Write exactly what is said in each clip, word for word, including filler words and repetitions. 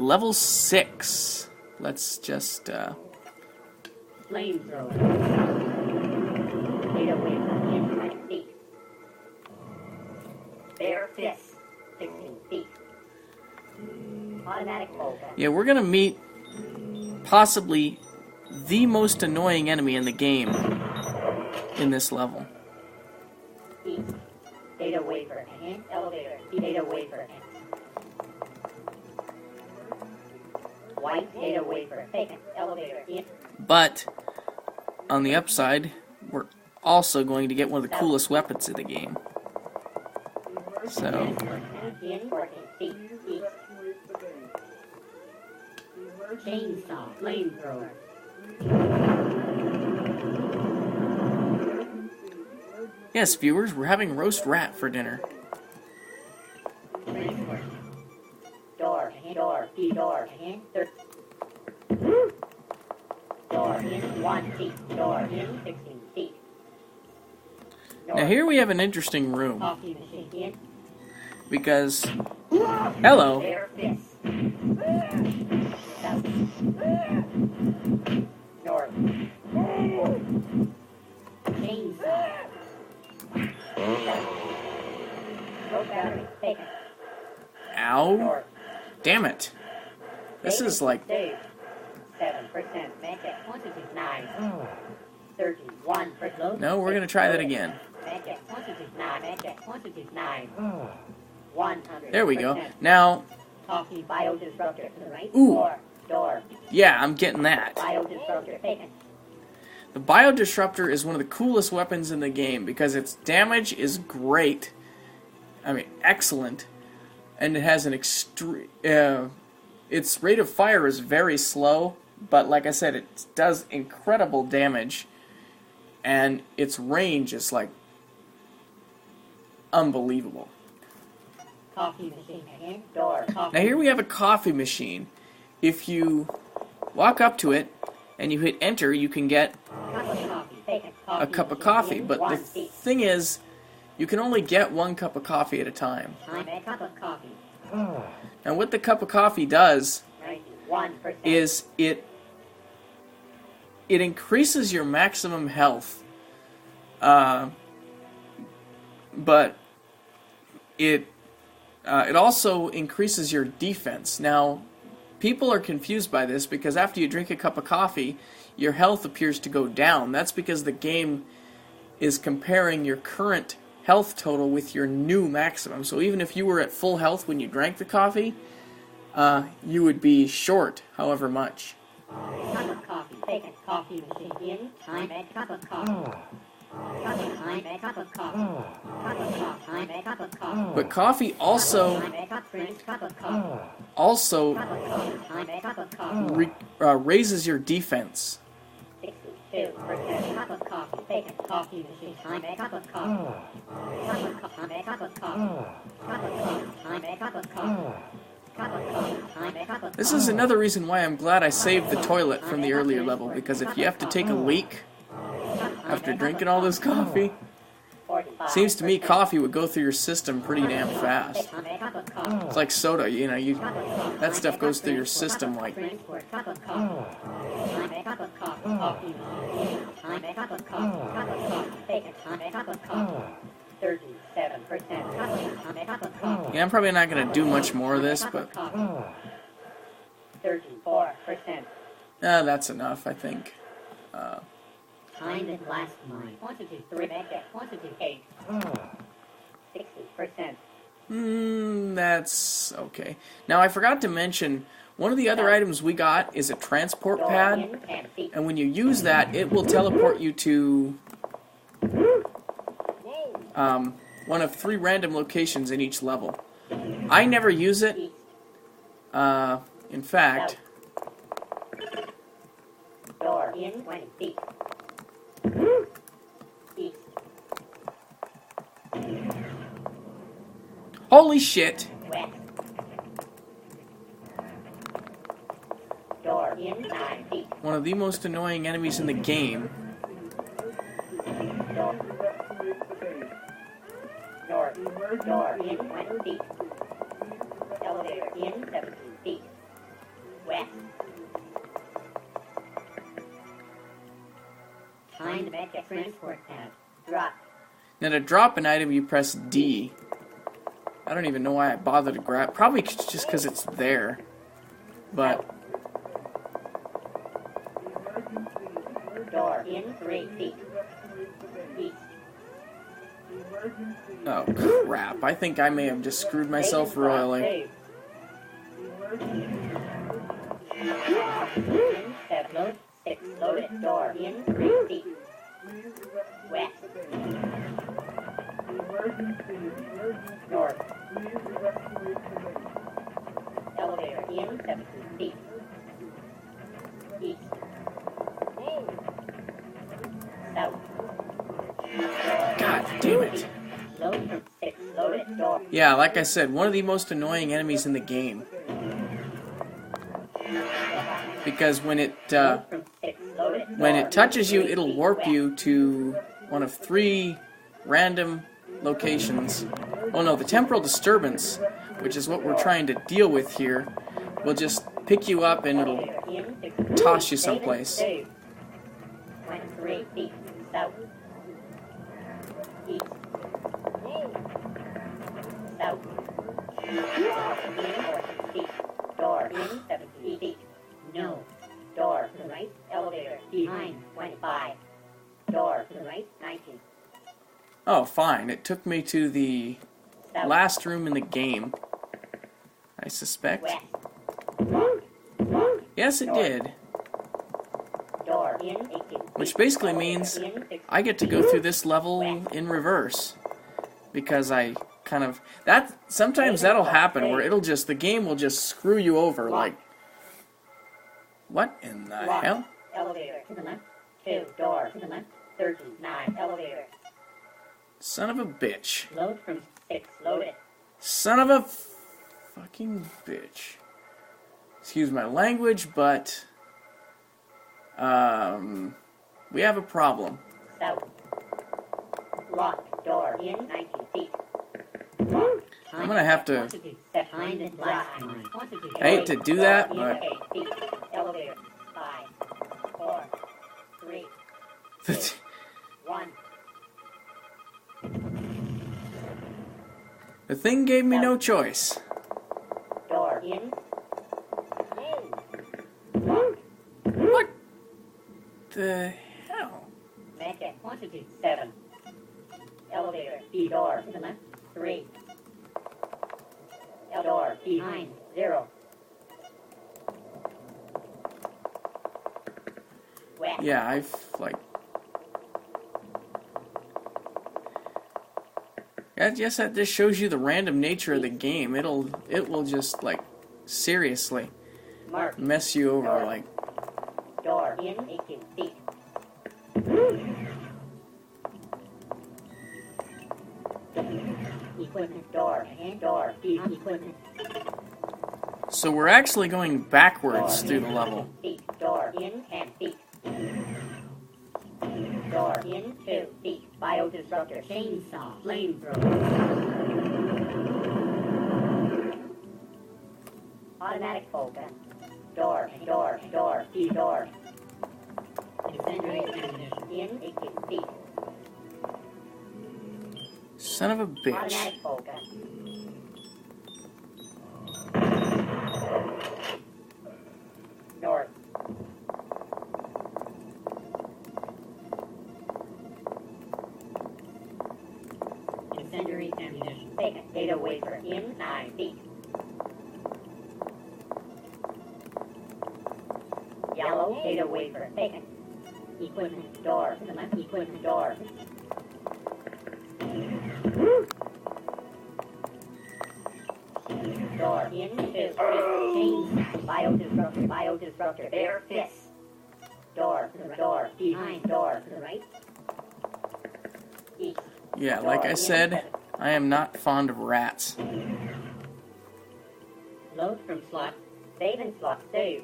level six. Let's just, uh... Flamethrower. Eight away from in twenty feet. Bare fist, sixteen feet. Automatic bolt. Yeah, we're gonna meet possibly the most annoying enemy in the game in this level. East. Data wafer. Enhance elevator. Data wafer. White data wafer. Taken. Elevator. In. But, on the upside, we're also going to get one of the coolest weapons in the game. So... In fourteen feet. East. Chainsaw. Flamethrower. Yes, viewers, we're having roast rat for dinner. Door, door, door, in door in one feet, door in sixteen feet. Now here we have an interesting room. Coffee machine in. Because, hello. Bare fist. South. North. Chainsaw. Road battery taken. Ow. North. Damn it. This is like... Seven percent make it quantity nine. Thirty-one percent. No, we're gonna try that again. Make it quantity nine. Make it quantity nine. One hundred. There we go. Now, Coffee biodisruptor to the right. Ooh. Door. Door. yeah, I'm getting that. Biodisruptor taken. The Biodisruptor is one of the coolest weapons in the game because its damage is great. I mean, excellent. And it has an extreme... Uh, its rate of fire is very slow, but like I said, it does incredible damage. And its range is, like, unbelievable. Coffee machine again. Door. Coffee. Now here we have a coffee machine. If you walk up to it and you hit enter, you can get Cup of coffee taken. a cup of coffee. But the thing is, you can only get one cup of coffee at a time. I'm a cup of coffee. And what the cup of coffee does Ninety-one percent. is it it increases your maximum health, uh, but it uh, it also increases your defense. Now, people are confused by this because after you drink a cup of coffee, your health appears to go down. That's because the game is comparing your current health total with your new maximum. So even if you were at full health when you drank the coffee, uh, you would be short however much. Cup of coffee taken. Coffee machine in. I'm a cup of coffee. Cup of I'm a cup of coffee. Cup of coffee. I'm a cup of coffee. But coffee also I'm a cup French cup of coffee. also Cup of coffee. I'm a cup of coffee. re- uh, raises your defense. Sixty-two percent. Cup of coffee taken. Coffee machine. I'm a cup of coffee. Cup of coffee. I'm a cup of coffee. Cup of coffee. I'm a cup of coffee. Cup of coffee. I'm a cup of This coffee. is another reason why I'm glad I saved the toilet from the earlier level, because if you have to take a leak after drinking all this coffee, seems to me coffee would go through your system pretty damn fast. I'm a cup of coffee. It's like soda, you know, you that stuff goes through your system like... Cup of coffee. I'm a cup of coffee. Coffee machine. I'm a cup of coffee. Cup of coffee taken. I'm a cup of coffee. Thirty-seven percent. I'm a cup of coffee. Yeah, I'm probably not going to do much more of this, but Thirty-four percent. uh, that's enough, I think. Uh, Time is last mine. Quantity three. Make it quantity eight. Sixty percent. mm, that's okay. Now, I forgot to mention, one of the other items we got is a transport Door pad, in and feet. and when you use that, it will teleport you to um, one of three random locations in each level. I never use it. East. Uh, in fact, Door in twenty feet. East. holy shit! West. Door in nine feet. One of the most annoying enemies in the game. Door. North. Door in twenty feet. Elevator in seventeen feet. Make a transport pad. Drop. Now to drop an item, you press D. I don't even know why I bothered to grab. Probably just because it's there. But Door in three feet. East. oh crap! I think I may have just screwed myself Vacant slot royally. two. Step load. Six. Loaded. Door in three feet. West. North. Elevator in seventeen feet. East. South. God damn it! Load from six. Loaded. Door. Yeah, like I said, one of the most annoying enemies in the game. Because when it uh, From six. Loaded. when Door. it touches you, it'll warp you to one of three random locations. Oh no, the temporal disturbance, which is what we're trying to deal with here, will just pick you up and it'll In six. toss you someplace. Two. Twenty-three feet. South. East. South. In fourteen feet. Door in seventeen feet. No. Door to the right. Elevator behind. Twenty-five. Door to the right. Nineteen. Oh, fine. It took me to the South. last room in the game, I suspect. West. Walk. Walk. Yes, it did. Door in eighteen feet. Which basically Elevator means in six. I get to go through this level in reverse. Because I kind of... that sometimes that'll happen where it'll just... the game will just screw you over, like... what in the Lock. hell? Elevator to the left. Two. Door to the left. Thirty-nine. Elevator. Son of a bitch. Load from six. Loaded. Son of a fucking bitch. Excuse my language, but... Um... we have a problem. South. Lock. Door in nineteen feet. Lock. I'm gonna have to... Step behind and last. I hate to do that, Door in but... eight feet. Elevator. Five. Four. Three. One. the thing gave me no choice. Door in. Lock. What the hell? Make it. Quantity. Seven. Elevator. B door to the left. Three. L door behind. Zero. West. Yeah, I've, like... I guess that just shows you the random nature of the game. It'll, it will just, like, seriously Mark. mess you over, like... Door in eighteen feet. Equipment door and door behind equipment. So we're actually going backwards through the level. Feet. Door in ten feet. Door in two feet. Biodisruptor. Chainsaw. Flamethrower. Automatic bolt gun. Door, door, door, door. Incendiary ammunition. In eighteen feet. Son of a bitch. Automatic bolt gun. North. Incendiary ammunition. Vacant. Data wafer in nine feet. Yellow data wafer. Vacant. Equipment door. To the left. Equipment door. Door in two. Chains. Biodisruptor. Biodisruptor. Bare fist. Door to the right. Door behind. Door to the right. East. Yeah, like I said, I am not fond of rats. Load from slot. Save in slot. Save.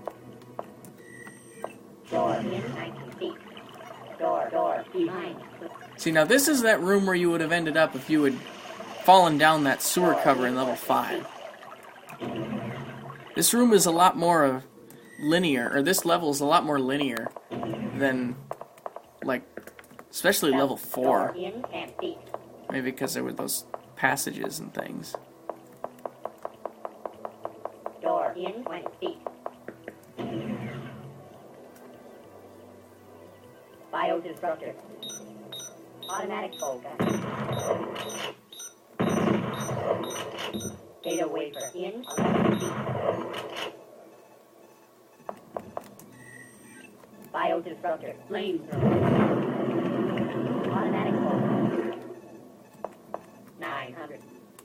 Door in nineteen feet. Door, door, behind. See, now this is that room where you would have ended up if you had fallen down that sewer cover in level five. This room is a lot more of linear, or this level is a lot more linear than, like, Especially South. level four. Door in ten feet. Maybe because there were those passages and things. Door in twenty feet. Biodisruptor. Automatic bolt gun. Data wafer in eleven feet. Biodisruptor. Flamethrower. Automatic bolt gun. nine hundred.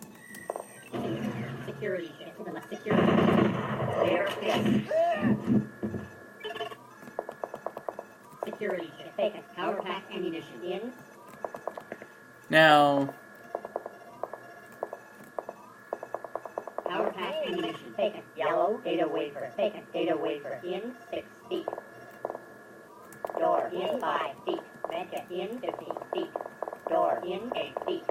Security check to the left. Security. There, yes. Security check taken. Power pack ammunition in. Now, Power pack ammunition taken. Yellow data wafer taken. Data wafer in six feet. Door in five feet. Medkit in fifteen feet. Door in eight feet.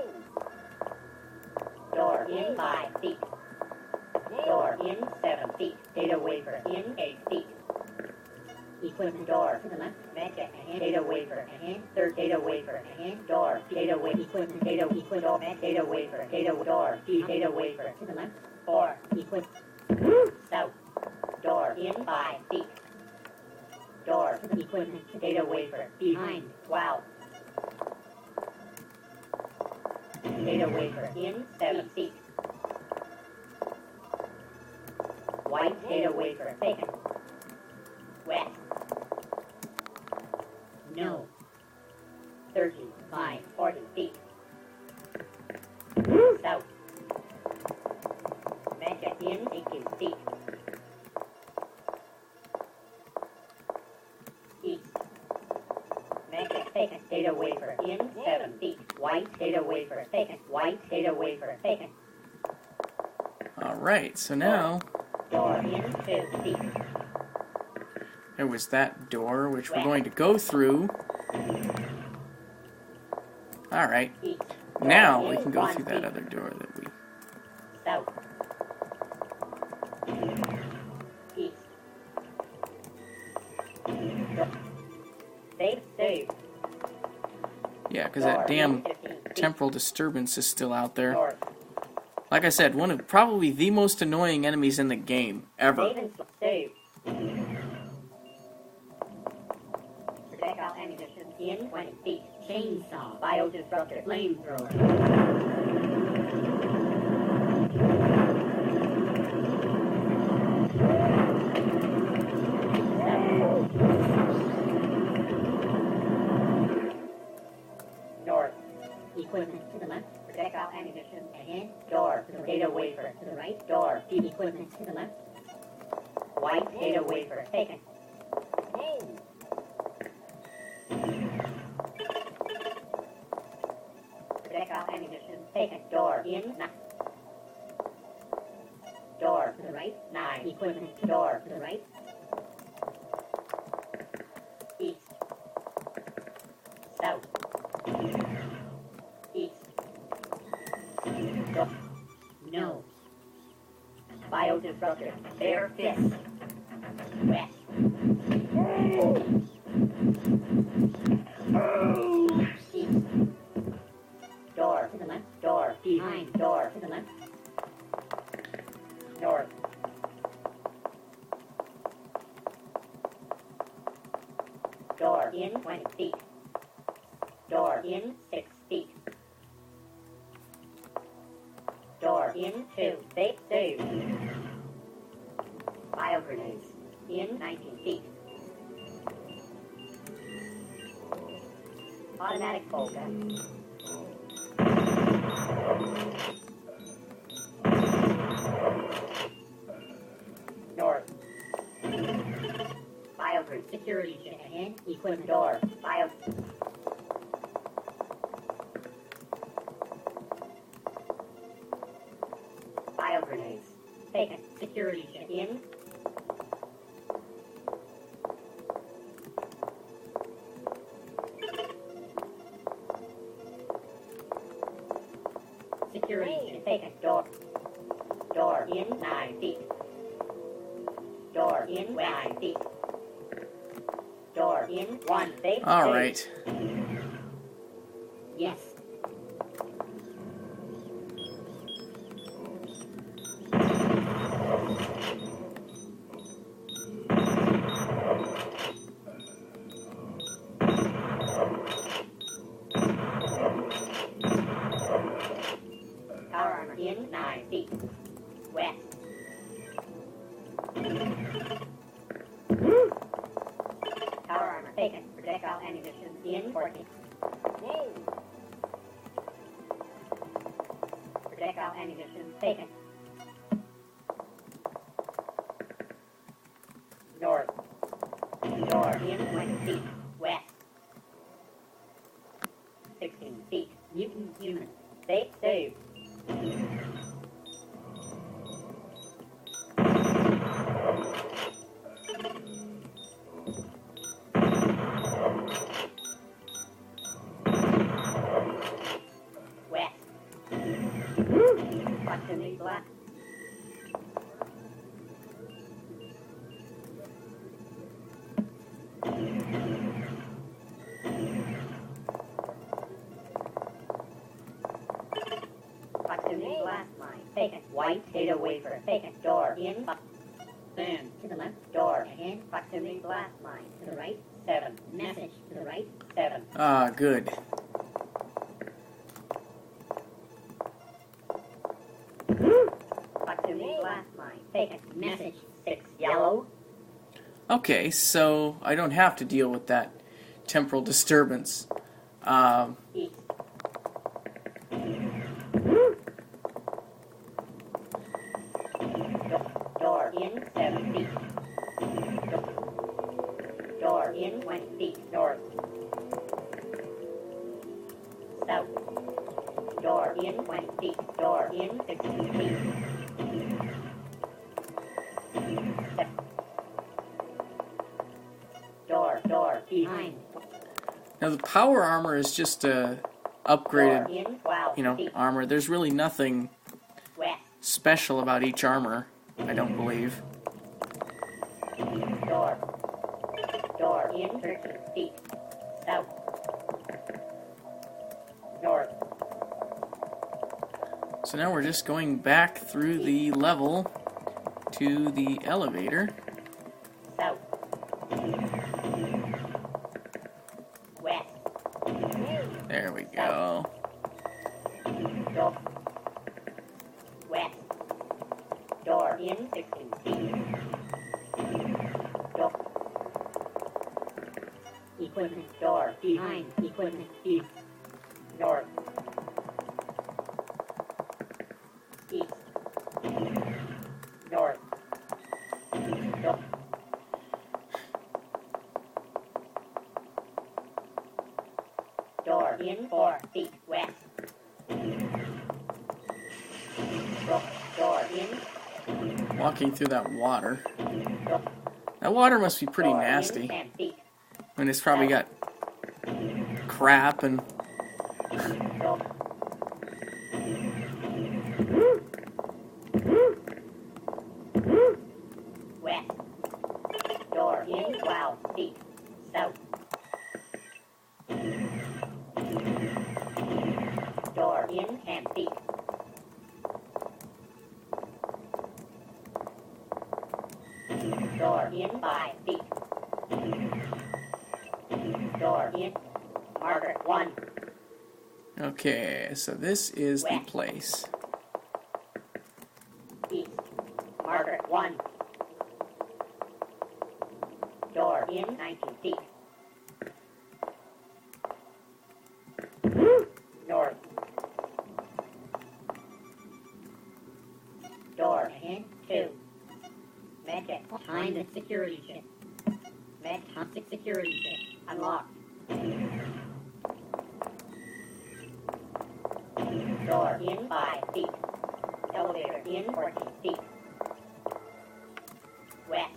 Door in five feet. Door in seven feet. Data wafer in eight feet. Equipment door to the left. Medkit ahead. Data wafer ahead. Third data wafer ahead. Door. Data wafer. Equipment. Data equipment. Med data wafer. Data door. Data wafer to the left. Four. Equip. South. Door in five feet. Door to the equipment. Data wafer behind. Wow. Data wafer in seven feet. White data wafer taken. West. No. thirty-five, forty feet. South. Medkit in eighteen feet. East. Medkit taken. Data wafer in seven feet. White data wafer taken. White data wafer taken. alright, so now Door in two feet. there was that door which we're going to go through. Alright, East. now Door we in can go one through that feet. other door that we... South. East. Safe, safe. Yeah, because that damn fifteen feet. temporal disturbance is still out there. North. Like I said, one of probably the most annoying enemies in the game, ever. Save and sl- save. Projectile ammunition in twenty feet. Chainsaw. Biodisruptor. Flamethrower. North. Equipment to the left. Projectile ammunition ahead. Door. To the data wafer. To the right. Door. Equipment to the left. White data wafer taken. Projectile ammunition taken. Door in nine. Door to the right. Nine. Equipment. Door to the right. East. South. East. Door. No. Biodisruptor. Bare fist. West. East. Door to the left. Door behind. Door to the left. North. Door in twenty feet. Door in six feet. Door in two. Safe, safe. Bio grenades in nineteen feet. Automatic bolt gun. North. Bio grenade. Security check ahead. Equipment door. Bio. Bio grenades. Taken. Security check in. Security check taken. Door. Door in nine feet. Door in nine feet. Door in one. Safe. Alright. safe. Yes. Power armor in nine feet. West. Power armor taken. Projectile ammunition in fourteen. Whoa! Projectile ammunition taken. North. North in twenty feet. West. sixteen feet. Mutant human. Safe, save. West. Proximity blast. Proximity blast line taken. White data wafer taken. Door in. Stand to the left. Door ahead. Proximity blast line to the right. Seven. Message to the right. Seven. Ah, good. Proximity blast line taken. Message six. Yellow. Okay, so I don't have to deal with that temporal disturbance. Um, East. Door in seven feet. Door in twenty feet north. South. Door in twenty feet. Door in sixteen feet. Door, door, behind. now the power armor is just a upgraded, Door in twelve you know, feet. armor. There's really nothing West. special about each armor, I don't believe. Door. Door in thirteen feet. South. North. So now we're just going back through the level to the elevator. South. West. There we go. Door. West. Door in sixteen feet. Door. Equipment door behind equipment east. North. East. North. Door. Door in four feet west. Door, door in. Walking through that water. Door, That water must be pretty door in nasty. ten feet. I mean, it's probably got crap and... Door. West. Door in twelve feet. South. Door in ten feet. Door in five feet. Door in. Margaret one. Okay, so this is the West. place. East. Margaret one. Door in nineteen feet. North. Door ahead two. Magic. Behind the security ship. Med toxic security ship. Unlocked. Door in five feet. Elevator in fourteen feet. West.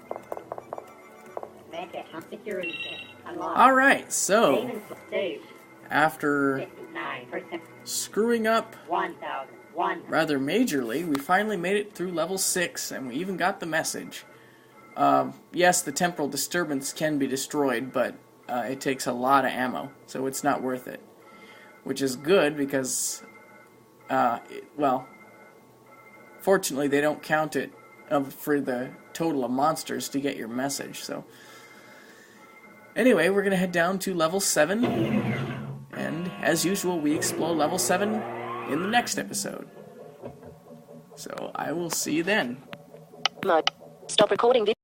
Magic top security ship. Unlocked. Alright, so Save and save. after fifty-nine percent. screwing up one thousand one. rather majorly, we finally made it through level six, and we even got the message. Um, yes, the temporal disturbance can be destroyed, but uh, it takes a lot of ammo, so it's not worth it. which is good because, uh, it, well, fortunately they don't count it of, for the total of monsters to get your message. So anyway, we're going to head down to level seven, and as usual, we explore level seven in the next episode. So I will see you then. Mode. Stop recording.